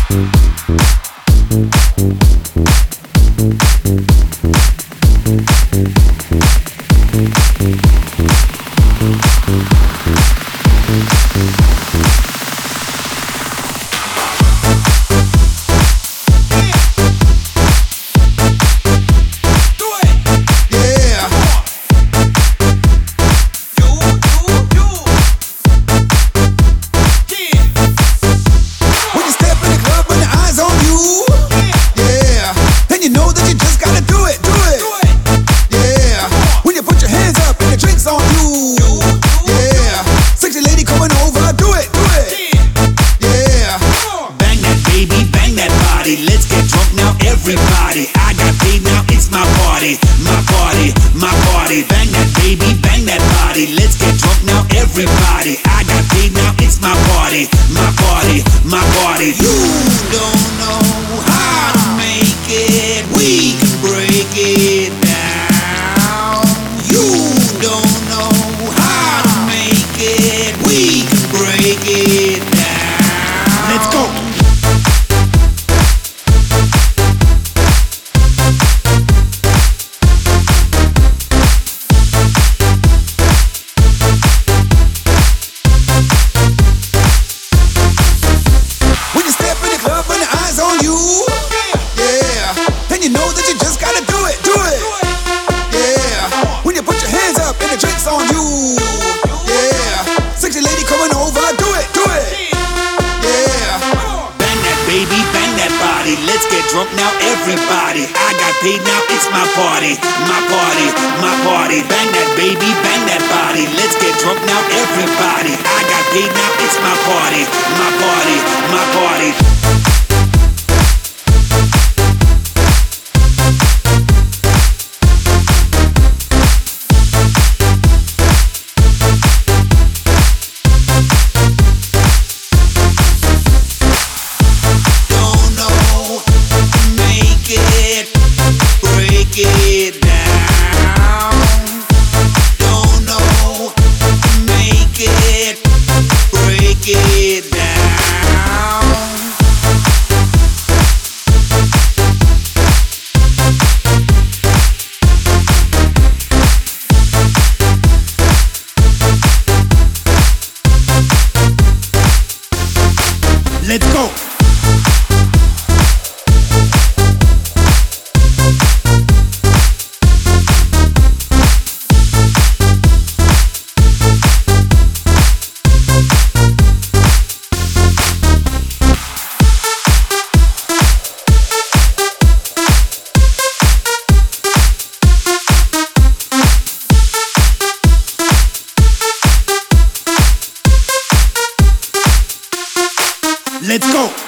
Everybody, I got paid now, it's my party, my party, my party. Bang that baby, bang that body. Let's get drunk now, everybody. I got paid now, it's my party, my party, my party. You don't know how to make it, we can break it down. You don't know how to make it, we can break it down. Let's go. On you, yeah. Sexy lady coming over, do it, yeah. Bang that baby, bang that body. Let's get drunk now, everybody. I got paid now, it's my party, my party, my party. Bang that baby, bang that body. Let's get drunk now, everybody. I got paid now, it's my party, my party, my party. It down. Don't know, make it, break it down. Let's go. Let's go.